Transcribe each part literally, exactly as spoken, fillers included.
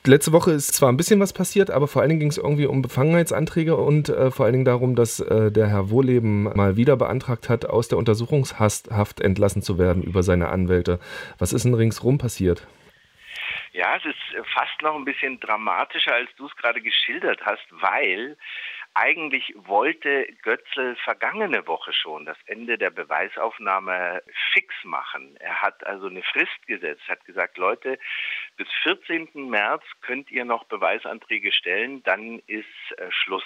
Letzte Woche ist zwar ein bisschen was passiert, aber vor allen Dingen ging es irgendwie um Befangenheitsanträge und äh, vor allen Dingen darum, dass äh, der Herr Wohlleben mal wieder beantragt hat, aus der Untersuchungshaft entlassen zu werden über seine Anwälte. Was ist denn ringsrum passiert? Ja, es ist fast noch ein bisschen dramatischer, als du es gerade geschildert hast, weil eigentlich wollte Götzl vergangene Woche schon das Ende der Beweisaufnahme fix machen. Er hat also eine Frist gesetzt, hat gesagt, Leute, bis vierzehnten März könnt ihr noch Beweisanträge stellen, dann ist äh, Schluss.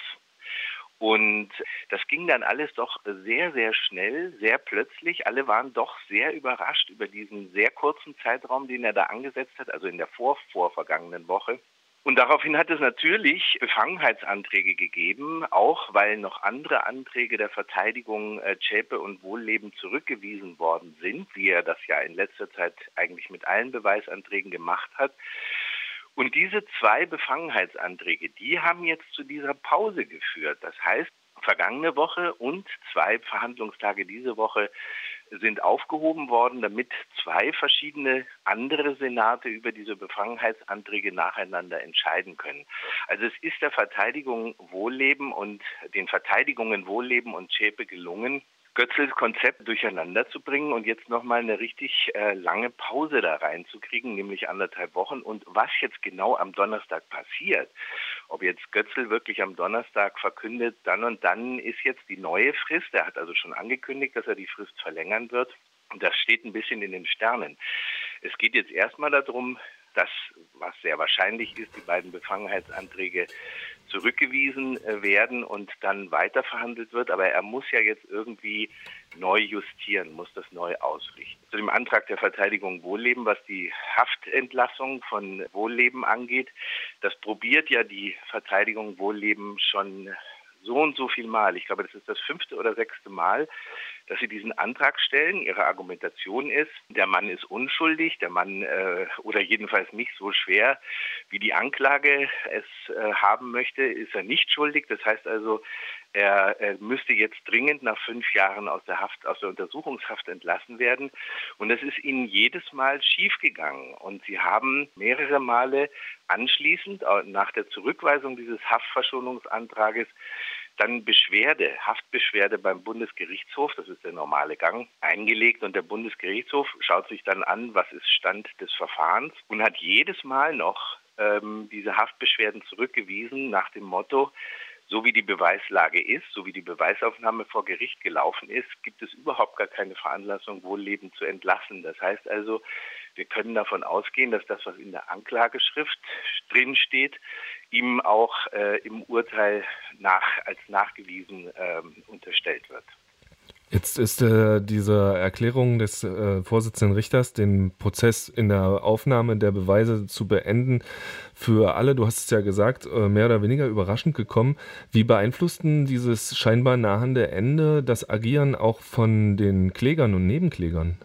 Und das ging dann alles doch sehr, sehr schnell, sehr plötzlich. Alle waren doch sehr überrascht über diesen sehr kurzen Zeitraum, den er da angesetzt hat, also in der vor, vorvergangenen Woche. Und daraufhin hat es natürlich Befangenheitsanträge gegeben, auch weil noch andere Anträge der Verteidigung äh, Zschäpe und Wohlleben zurückgewiesen worden sind, wie er das ja in letzter Zeit eigentlich mit allen Beweisanträgen gemacht hat. Und diese zwei Befangenheitsanträge, die haben jetzt zu dieser Pause geführt. Das heißt, vergangene Woche und zwei Verhandlungstage diese Woche sind aufgehoben worden, damit zwei verschiedene andere Senate über diese Befangenheitsanträge nacheinander entscheiden können. Also es ist der Verteidigung Wohlleben und den Verteidigungen Wohlleben und Zschäpe gelungen, Götzls Konzept durcheinander zu bringen und jetzt nochmal eine richtig äh, lange Pause da reinzukriegen, nämlich anderthalb Wochen. Und was jetzt genau am Donnerstag passiert, ob jetzt Götzl wirklich am Donnerstag verkündet, dann und dann ist jetzt die neue Frist. Er hat also schon angekündigt, dass er die Frist verlängern wird. Und das steht ein bisschen in den Sternen. Es geht jetzt erstmal darum, dass, was sehr wahrscheinlich ist, die beiden Befangenheitsanträge zurückgewiesen werden und dann weiterverhandelt wird. Aber er muss ja jetzt irgendwie neu justieren, muss das neu ausrichten. Zu dem Antrag der Verteidigung Wohlleben, was die Haftentlassung von Wohlleben angeht, das probiert ja die Verteidigung Wohlleben schon so und so viel Mal. Ich glaube, das ist das fünfte oder sechste Mal, dass sie diesen Antrag stellen. Ihre Argumentation ist, der Mann ist unschuldig, der Mann äh, oder jedenfalls nicht so schwer, wie die Anklage es äh, haben möchte, ist er nicht schuldig. Das heißt also, er, er müsste jetzt dringend nach fünf Jahren aus der Haft, aus der Untersuchungshaft entlassen werden. Und das ist ihnen jedes Mal schiefgegangen. Und sie haben mehrere Male anschließend, nach der Zurückweisung dieses Haftverschonungsantrages, dann Beschwerde, Haftbeschwerde beim Bundesgerichtshof, das ist der normale Gang, eingelegt und der Bundesgerichtshof schaut sich dann an, was ist Stand des Verfahrens und hat jedes Mal noch ähm, diese Haftbeschwerden zurückgewiesen nach dem Motto, so wie die Beweislage ist, so wie die Beweisaufnahme vor Gericht gelaufen ist, gibt es überhaupt gar keine Veranlassung, Wohlleben zu entlassen. Das heißt also, wir können davon ausgehen, dass das, was in der Anklageschrift drin steht, ihm auch äh, im Urteil nach, als nachgewiesen ähm, unterstellt wird. Jetzt ist äh, diese Erklärung des äh, Vorsitzenden Richters, den Prozess in der Aufnahme der Beweise zu beenden, für alle, du hast es ja gesagt, äh, mehr oder weniger überraschend gekommen. Wie beeinflussten dieses scheinbar nahende Ende das Agieren auch von den Klägern und Nebenklägern?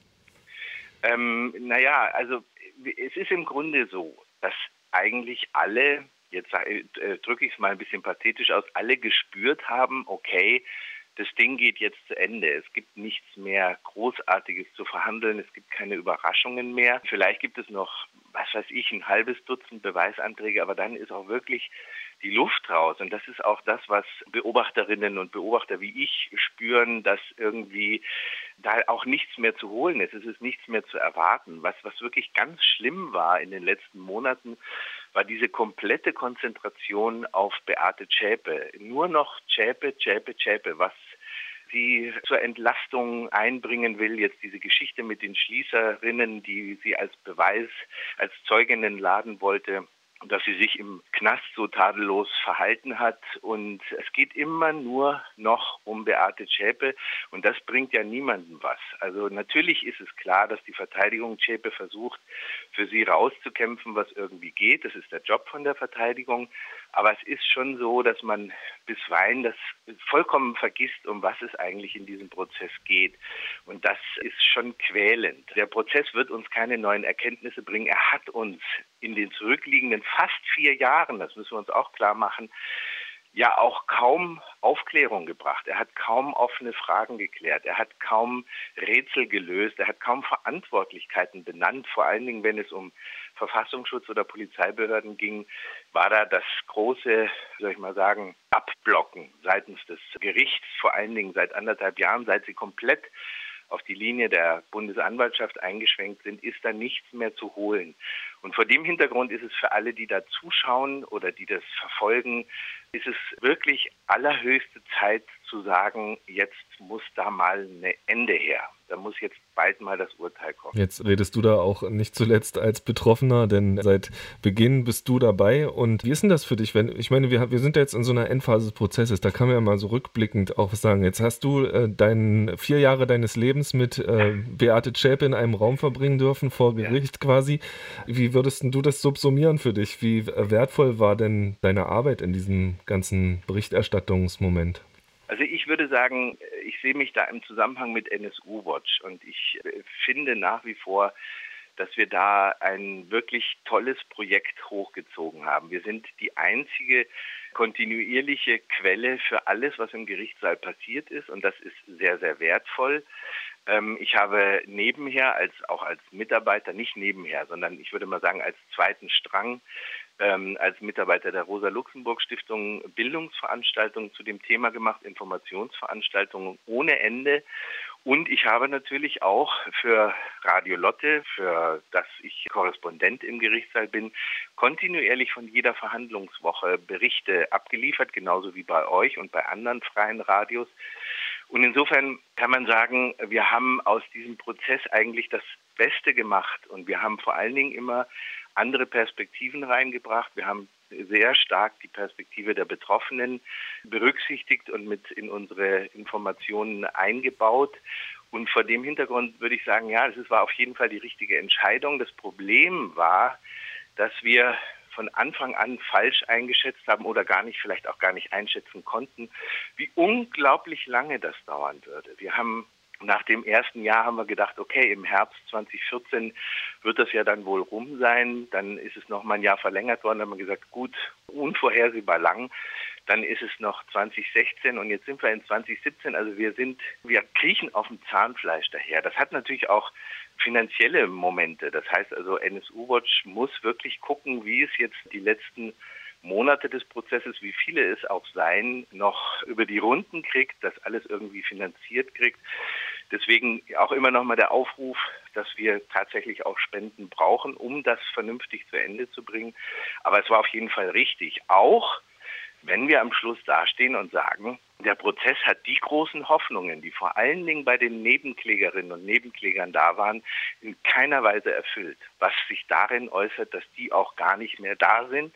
Ähm, naja, also es ist im Grunde so, dass eigentlich alle, jetzt äh, drücke ich es mal ein bisschen pathetisch aus, alle gespürt haben, okay, das Ding geht jetzt zu Ende. Es gibt nichts mehr Großartiges zu verhandeln. Es gibt keine Überraschungen mehr. Vielleicht gibt es noch, was weiß ich, ein halbes Dutzend Beweisanträge, aber dann ist auch wirklich die Luft raus. Und das ist auch das, was Beobachterinnen und Beobachter wie ich spüren, dass irgendwie da auch nichts mehr zu holen ist. Es ist nichts mehr zu erwarten. Was, was wirklich ganz schlimm war in den letzten Monaten, war diese komplette Konzentration auf Beate Zschäpe. Nur noch Zschäpe, Zschäpe, Zschäpe, was sie zur Entlastung einbringen will. Jetzt diese Geschichte mit den Schließerinnen, die sie als Beweis, als Zeuginnen laden wollte, dass sie sich im Knast so tadellos verhalten hat. Und es geht immer nur noch um Beate Zschäpe. Und das bringt ja niemandem was. Also natürlich ist es klar, dass die Verteidigung Zschäpe versucht, für sie rauszukämpfen, was irgendwie geht. Das ist der Job von der Verteidigung. Aber es ist schon so, dass man bisweilen das vollkommen vergisst, um was es eigentlich in diesem Prozess geht. Und das ist schon quälend. Der Prozess wird uns keine neuen Erkenntnisse bringen. Er hat uns in den zurückliegenden fast vier Jahren, das müssen wir uns auch klar machen, ja auch kaum Aufklärung gebracht. Er hat kaum offene Fragen geklärt. Er hat kaum Rätsel gelöst. Er hat kaum Verantwortlichkeiten benannt. Vor allen Dingen, wenn es um Verfassungsschutz oder Polizeibehörden ging, war da das große, soll ich mal sagen, Abblocken seitens des Gerichts, vor allen Dingen seit anderthalb Jahren, seit sie komplett auf die Linie der Bundesanwaltschaft eingeschwenkt sind, ist da nichts mehr zu holen. Und vor dem Hintergrund ist es für alle, die da zuschauen oder die das verfolgen, ist es wirklich allerhöchste Zeit zu sagen, jetzt muss da mal ein Ende her. Da muss jetzt bald mal das Urteil kommen. Jetzt redest du da auch nicht zuletzt als Betroffener, denn seit Beginn bist du dabei. Und wie ist denn das für dich? Wenn, ich meine, wir, wir sind jetzt in so einer Endphase des Prozesses, da kann man ja mal so rückblickend auch sagen, jetzt hast du äh, dein, vier Jahre deines Lebens mit äh, Beate Zschäpe in einem Raum verbringen dürfen, vor Gericht ja. quasi. Wie würdest du das subsumieren für dich? Wie wertvoll war denn deine Arbeit in diesem ganzen Berichterstattungsmoment? Also ich würde sagen, ich sehe mich da im Zusammenhang mit N S U Watch und ich finde nach wie vor, dass wir da ein wirklich tolles Projekt hochgezogen haben. Wir sind die einzige kontinuierliche Quelle für alles, was im Gerichtssaal passiert ist und das ist sehr, sehr wertvoll. Ich habe nebenher, als auch als Mitarbeiter, nicht nebenher, sondern ich würde mal sagen als zweiten Strang, ähm, als Mitarbeiter der Rosa-Luxemburg-Stiftung Bildungsveranstaltungen zu dem Thema gemacht, Informationsveranstaltungen ohne Ende. Und ich habe natürlich auch für Radio Lotte, für das ich Korrespondent im Gerichtssaal bin, kontinuierlich von jeder Verhandlungswoche Berichte abgeliefert, genauso wie bei euch und bei anderen freien Radios. Und insofern kann man sagen, wir haben aus diesem Prozess eigentlich das Beste gemacht und wir haben vor allen Dingen immer andere Perspektiven reingebracht. Wir haben sehr stark die Perspektive der Betroffenen berücksichtigt und mit in unsere Informationen eingebaut. Und vor dem Hintergrund würde ich sagen, ja, das war auf jeden Fall die richtige Entscheidung. Das Problem war, dass wir von Anfang an falsch eingeschätzt haben oder gar nicht, vielleicht auch gar nicht einschätzen konnten, wie unglaublich lange das dauern würde. Wir haben nach dem ersten Jahr haben wir gedacht, okay, im Herbst zwanzig vierzehn wird das ja dann wohl rum sein. Dann ist es noch mal ein Jahr verlängert worden. Dann haben wir gesagt, gut, unvorhersehbar lang. Dann ist es noch zwanzig sechzehn und jetzt sind wir in zwanzig siebzehn. Also wir sind, wir kriechen auf dem Zahnfleisch daher. Das hat natürlich auch finanzielle Momente. Das heißt also, N S U Watch muss wirklich gucken, wie es jetzt die letzten Monate des Prozesses, wie viele es auch sein, noch über die Runden kriegt, das alles irgendwie finanziert kriegt. Deswegen auch immer noch mal der Aufruf, dass wir tatsächlich auch Spenden brauchen, um das vernünftig zu Ende zu bringen. Aber es war auf jeden Fall richtig, auch wenn wir am Schluss dastehen und sagen, der Prozess hat die großen Hoffnungen, die vor allen Dingen bei den Nebenklägerinnen und Nebenklägern da waren, in keiner Weise erfüllt. Was sich darin äußert, dass die auch gar nicht mehr da sind.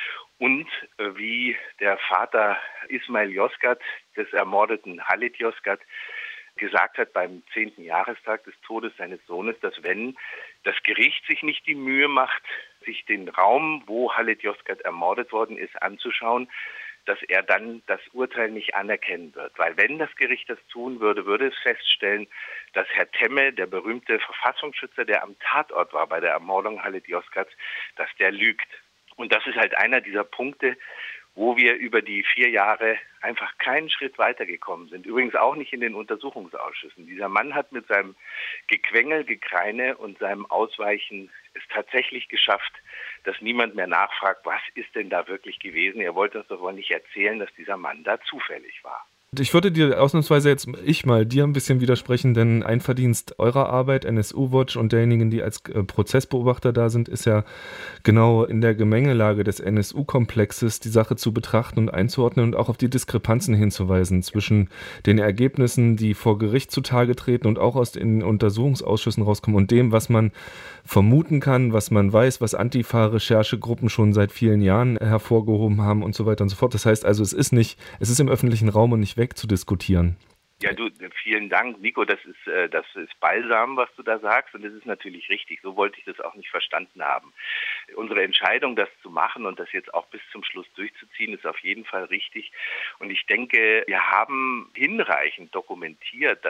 Und äh, wie der Vater Ismail Yozgat, des ermordeten Halit Yozgat, gesagt hat beim zehnten Jahrestag des Todes seines Sohnes, dass wenn das Gericht sich nicht die Mühe macht, sich den Raum, wo Halit Yozgat ermordet worden ist, anzuschauen, dass er dann das Urteil nicht anerkennen wird. Weil wenn das Gericht das tun würde, würde es feststellen, dass Herr Temme, der berühmte Verfassungsschützer, der am Tatort war bei der Ermordung Halit Yozgats, dass der lügt. Und das ist halt einer dieser Punkte, wo wir über die vier Jahre einfach keinen Schritt weitergekommen sind. Übrigens auch nicht in den Untersuchungsausschüssen. Dieser Mann hat mit seinem Gequengel, Gekreine und seinem Ausweichen es tatsächlich geschafft, dass niemand mehr nachfragt, was ist denn da wirklich gewesen. Er wollte uns doch wohl nicht erzählen, dass dieser Mann da zufällig war. Ich würde dir ausnahmsweise jetzt ich mal dir ein bisschen widersprechen, denn ein Verdienst eurer Arbeit, N S U Watch und derjenigen, die als äh, Prozessbeobachter da sind, ist ja genau in der Gemengelage des N S U-Komplexes die Sache zu betrachten und einzuordnen und auch auf die Diskrepanzen hinzuweisen zwischen den Ergebnissen, die vor Gericht zutage treten und auch aus den Untersuchungsausschüssen rauskommen und dem, was man vermuten kann, was man weiß, was Antifa-Recherchegruppen schon seit vielen Jahren hervorgehoben haben und so weiter und so fort. Das heißt also, es ist nicht, es ist im öffentlichen Raum und nicht wegzudiskutieren. Ja, du, vielen Dank, Nico, das ist, äh, das ist Balsam, was du da sagst und das ist natürlich richtig. So wollte ich das auch nicht verstanden haben. Unsere Entscheidung, das zu machen und das jetzt auch bis zum Schluss durchzuziehen, ist auf jeden Fall richtig. Und ich denke, wir haben hinreichend dokumentiert, dass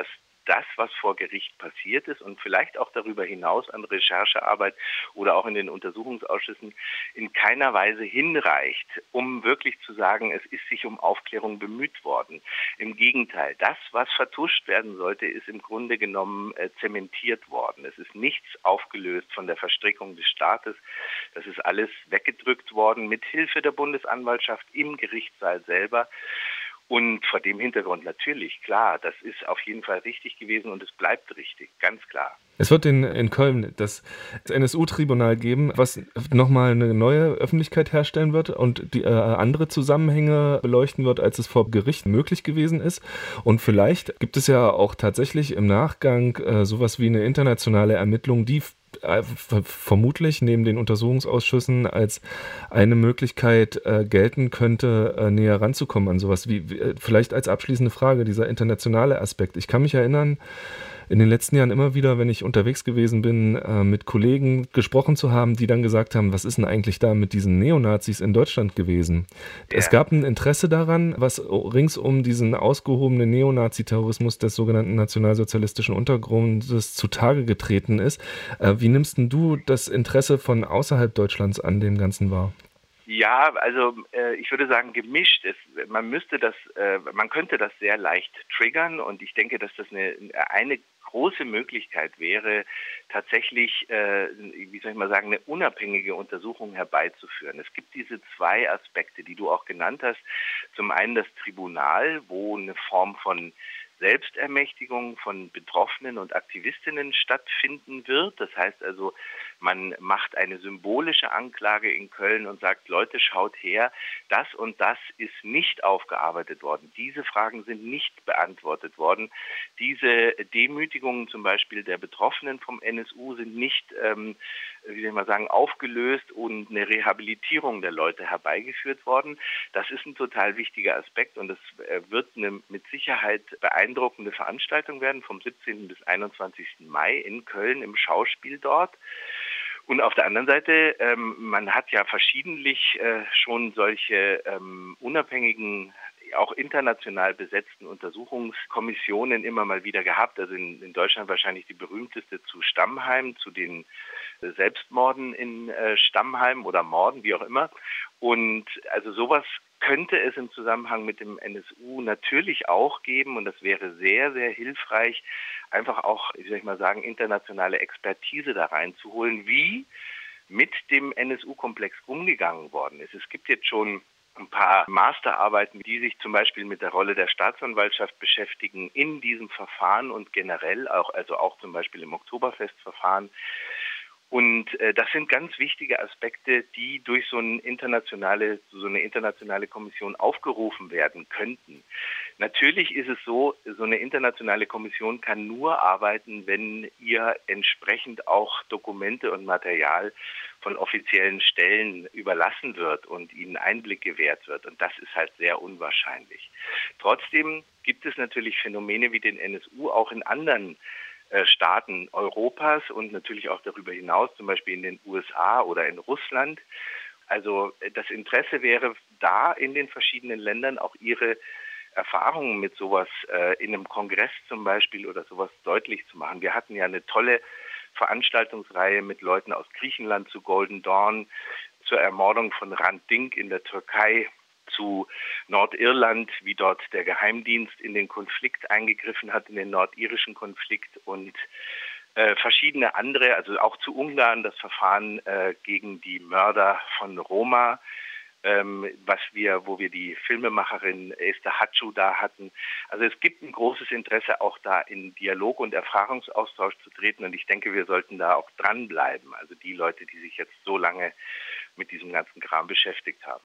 das, was vor Gericht passiert ist und vielleicht auch darüber hinaus an Recherchearbeit oder auch in den Untersuchungsausschüssen in keiner Weise hinreicht, um wirklich zu sagen, es ist sich um Aufklärung bemüht worden. Im Gegenteil, das, was vertuscht werden sollte, ist im Grunde genommen äh, zementiert worden. Es ist nichts aufgelöst von der Verstrickung des Staates. Das ist alles weggedrückt worden mit Hilfe der Bundesanwaltschaft im Gerichtssaal selber. Und vor dem Hintergrund natürlich, klar, das ist auf jeden Fall richtig gewesen und es bleibt richtig, ganz klar. Es wird in, in Köln das N S U-Tribunal geben, was nochmal eine neue Öffentlichkeit herstellen wird und die äh, andere Zusammenhänge beleuchten wird, als es vor Gericht möglich gewesen ist. Und vielleicht gibt es ja auch tatsächlich im Nachgang äh, sowas wie eine internationale Ermittlung, die vermutlich neben den Untersuchungsausschüssen als eine Möglichkeit äh, gelten könnte, äh, näher ranzukommen an sowas. Wie, wie, vielleicht als abschließende Frage, dieser internationale Aspekt. Ich kann mich erinnern, in den letzten Jahren immer wieder, wenn ich unterwegs gewesen bin, äh, mit Kollegen gesprochen zu haben, die dann gesagt haben, was ist denn eigentlich da mit diesen Neonazis in Deutschland gewesen? Ja. Es gab ein Interesse daran, was rings um diesen ausgehobenen Neonazi-Terrorismus des sogenannten nationalsozialistischen Untergrundes zutage getreten ist. Äh, wie nimmst denn du das Interesse von außerhalb Deutschlands an dem Ganzen wahr? Ja, also äh, ich würde sagen gemischt. Es, man müsste das, äh, man könnte das sehr leicht triggern und ich denke, dass das eine, eine große Möglichkeit wäre, tatsächlich, äh, wie soll ich mal sagen, eine unabhängige Untersuchung herbeizuführen. Es gibt diese zwei Aspekte, die du auch genannt hast. Zum einen das Tribunal, wo eine Form von Selbstermächtigung von Betroffenen und Aktivistinnen stattfinden wird. Das heißt also, man macht eine symbolische Anklage in Köln und sagt, Leute, schaut her, das und das ist nicht aufgearbeitet worden. Diese Fragen sind nicht beantwortet worden. Diese Demütigungen zum Beispiel der Betroffenen vom N S U sind nicht, ähm, wie soll ich mal sagen, aufgelöst und eine Rehabilitierung der Leute herbeigeführt worden. Das ist ein total wichtiger Aspekt und es wird eine mit Sicherheit beeindruckende Veranstaltung werden vom siebzehnten bis einundzwanzigsten Mai in Köln im Schauspiel dort. Und auf der anderen Seite, ähm, man hat ja verschiedentlich äh, schon solche ähm, unabhängigen, auch international besetzten Untersuchungskommissionen immer mal wieder gehabt. Also in, in Deutschland wahrscheinlich die berühmteste zu Stammheim, zu den äh, Selbstmorden in äh, Stammheim oder Morden, wie auch immer. Und also sowas könnte es im Zusammenhang mit dem N S U natürlich auch geben und das wäre sehr, sehr hilfreich, einfach auch, wie soll ich mal sagen, internationale Expertise da reinzuholen, wie mit dem N S U-Komplex umgegangen worden ist. Es gibt jetzt schon ein paar Masterarbeiten, die sich zum Beispiel mit der Rolle der Staatsanwaltschaft beschäftigen in diesem Verfahren und generell auch, also auch zum Beispiel im Oktoberfestverfahren. Und äh, das sind ganz wichtige Aspekte, die durch so eine internationale, so eine internationale Kommission aufgerufen werden könnten. Natürlich ist es so, so eine internationale Kommission kann nur arbeiten, wenn ihr entsprechend auch Dokumente und Material von offiziellen Stellen überlassen wird und ihnen Einblick gewährt wird. Und das ist halt sehr unwahrscheinlich. Trotzdem gibt es natürlich Phänomene wie den N S U auch in anderen Staaten Europas und natürlich auch darüber hinaus, zum Beispiel in den U S A oder in Russland. Also das Interesse wäre da in den verschiedenen Ländern auch ihre Erfahrungen mit sowas äh, in einem Kongress zum Beispiel oder sowas deutlich zu machen. Wir hatten ja eine tolle Veranstaltungsreihe mit Leuten aus Griechenland zu Golden Dawn, zur Ermordung von Hrant Dink in der Türkei, zu Nordirland, wie dort der Geheimdienst in den Konflikt eingegriffen hat, in den nordirischen Konflikt und äh, verschiedene andere, also auch zu Ungarn das Verfahren äh, gegen die Mörder von Roma, ähm, was wir, wo wir die Filmemacherin Esther Hatschou da hatten. Also es gibt ein großes Interesse, auch da in Dialog und Erfahrungsaustausch zu treten und ich denke, wir sollten da auch dranbleiben. Also die Leute, die sich jetzt so lange mit diesem ganzen Kram beschäftigt haben.